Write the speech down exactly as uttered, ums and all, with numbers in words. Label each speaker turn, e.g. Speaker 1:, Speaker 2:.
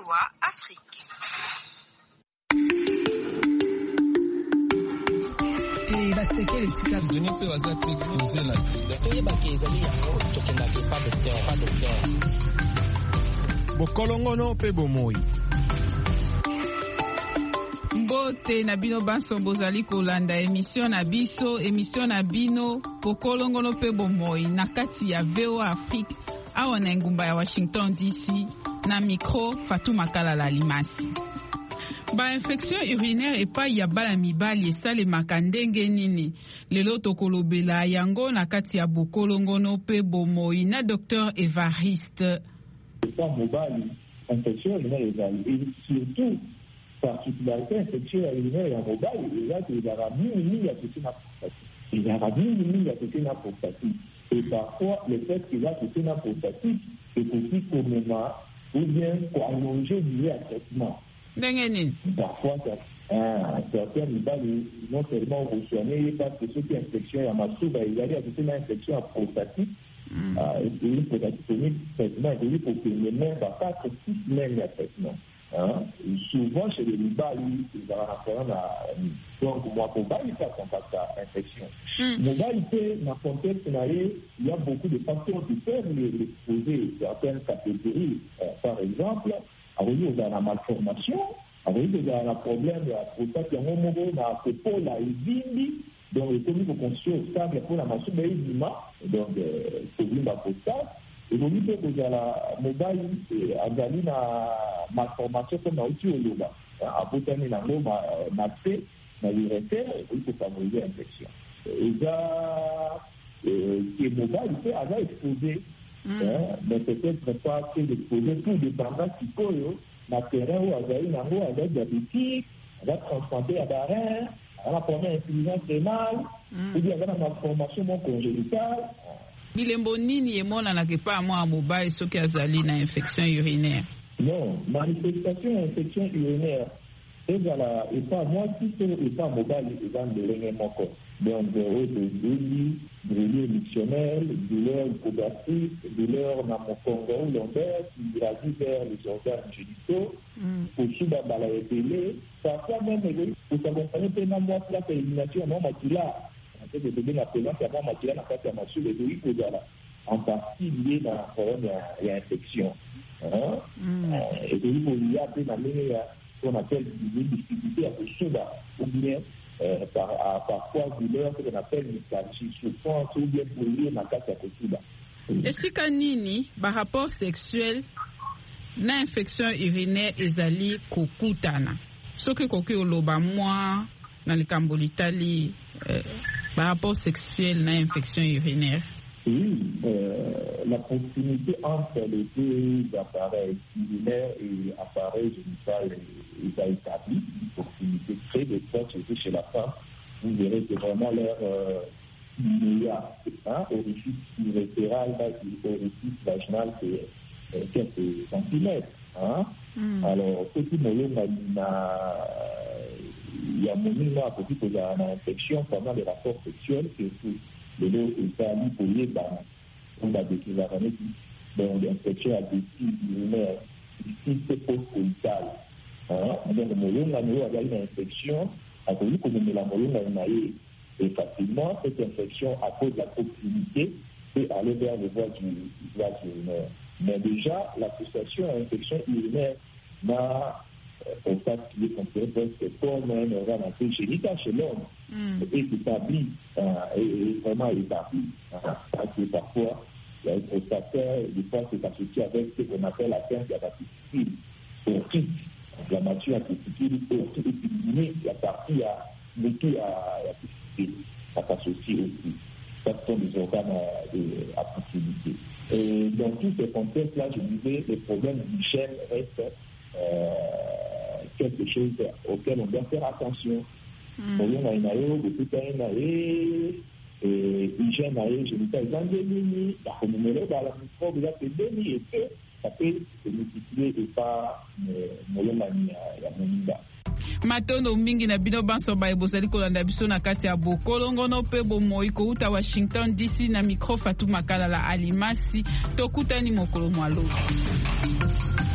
Speaker 1: wa Afrique.
Speaker 2: basekele tika zoni pe waza exposé na sida
Speaker 3: toye bakezali yango tokendaki pa docteur pa docteur
Speaker 4: bokolongono pe bomoi
Speaker 5: mbote na bino banso bozali kolanda émission na biso émission na bino bokolongono pe bomoi na kati ya V O A Afrique awa na ngumba ya Washington D C na micro Fatou Makala la Limasi. Ba infection urinaire epai ya bala mibali esalemaka ndenge nini lelo tokolobela yango na kati ya bokolongono pe bomoi na docteur Evariste.
Speaker 6: Epa mobali infection urinaire ezali et surtout particularité infection urinaire ya mobali ezali ezalaka mingi associé na prostatite ezalaka mingi associé na prostatite et parfois le fait qu'il a associé na prostatite ekoki komema ou bien koallonger lié à traitement. Parfois, ah, certains mibali non seulement resoigner parce que ceux qui ont infection à Masuba, il y a une infection à prostatite, et une prostatite chronique, traitement est pour que les mêmes va pas que six semaines de traitement. Souvent chez les mibali, ils ont un donc moi pour bali ça contacte à infection. Mobali c'est dans le contexte il y a beaucoup de facteurs qui peuvent exposer certaines catégories. Par exemple, il y a la malformation, il y a un problème de la prostate, il y a un moment où il y a une donc il faut qu'on soit stable pour la masse de l'humain, donc c'est la prostate. Et vous dites que la mobile a une malformation comme au Tioba. À Botani, la norme n'a fait, n'a irrité, il faut favoriser l'infection. Et ça, qui est mobile, c'est à exposer. Mais peut-être pas que d'exposer tout dépendant qui colle, na terrain où il y a un avec diabétique, on va transplanter à l'arrêt, on va prendre une insuffisance rénale, ou bien une malformation non congénitale.
Speaker 5: Bilembo nini emonanaka pa mwa mobali soki azali na infection urinaire?
Speaker 6: Non, manifestation infection urinaire ezala epa mwasi to epa mobali eza ndenge moko. Donc oyo tozeli brûlure émotionnelle, douleur hypogastrique, douleur na mokongo ou lombaire qui irradie vers les organes génitaux, kosuba bala ebele, parfois même osaccompagne mpe na mwa place ya élimination mwa makila que de donner la présence à moi matière dans la formation de l'huile en partie liée dans la problème de l'infection. Et donc il y a des manières qu'on appelle des difficultés à se souba ou bien parfois douleur qu'on appelle une souffrance ou bien brûlure dans la case à souba.
Speaker 5: Est-ce que nini par rapport sexuel na infection urinaire ezali kokutana soki koki oloba mwa na likambo litali euh, par rapport sexuel na infection urinaire?
Speaker 6: Oui, euh, la proximité entre les deux appareils urinaires et appareils génitaux est établie, une proximité très étroite, surtout chez la femme. Vous verrez que vraiment leur euh, il y a hein, orifice urétéral, orifice vaginal, c'est euh, quelques centimètres. Hein? Mm. Alors, ce qui me il y a mon à côté de l'infection pendant les rapports sexuels, surtout le lot est à l'hypoïe, on a des kilomètres, donc l'infection à des types urinaires, ici c'est post-coïtal. Donc, le molon a une infection, à cause de la molon a et facilement, cette infection, à cause de la proximité, peut aller vers le voie du voie urinaire. Mais déjà, l'association à l'infection urinaire n'a au fait qu'il est considéré presque comme un organe un peu génital chez l'homme, mm. et établi, euh, et vraiment établi. Parce que parfois, il y a un prostataire, des fois c'est associé avec ce qu'on appelle la perte de la testicule, ortique, inflammation à testicule, ortique, et la partie à beaucoup à la testicule, ça s'associe aussi. Ça sont des organes à, à proximité. Et dans tous ces contextes-là, je disais, les problèmes d'hygiène restent euh, quelque chose auquel on doit faire attention. L'hygiène génitale, la communauté dans la microbe, il y a des et que ça peut se multiplier et pas molomanie ya moninga.
Speaker 5: Matondo mingi na bino banso ba ebosali kolanda biso na kati ya bokolongono pe bomoi ko uta Washington D C na micro Fatou Makala la Alimasi tokutani mokolo mwalo.